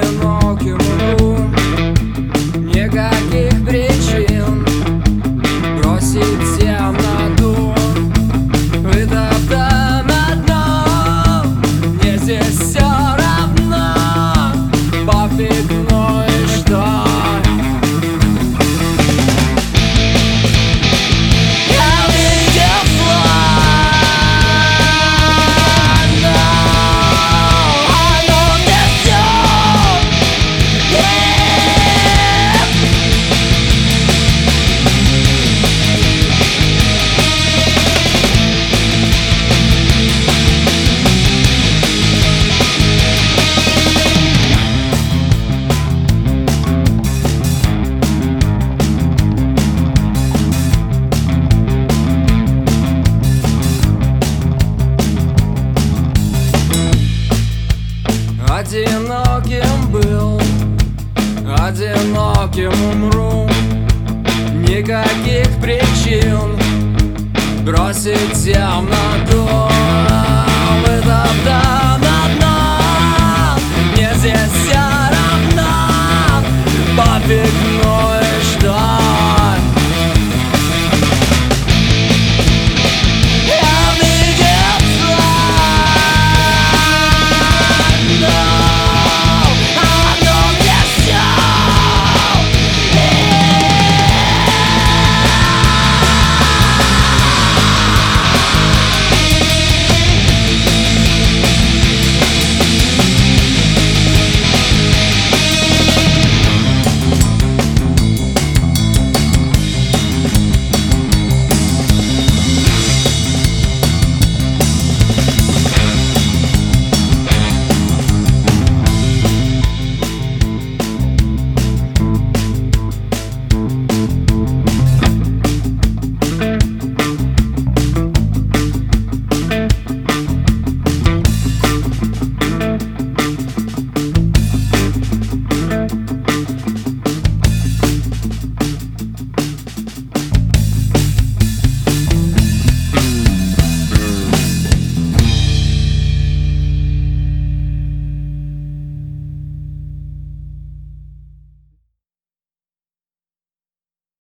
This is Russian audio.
одиноким умру. Никаких причин бросить темноту, вытоптан на дно. Мне здесь все равно, пофиг, ну и что. Я видел зло, но оно несет. Одиноким был, одиноким умру. Никаких причин бросить темноту, вытоптан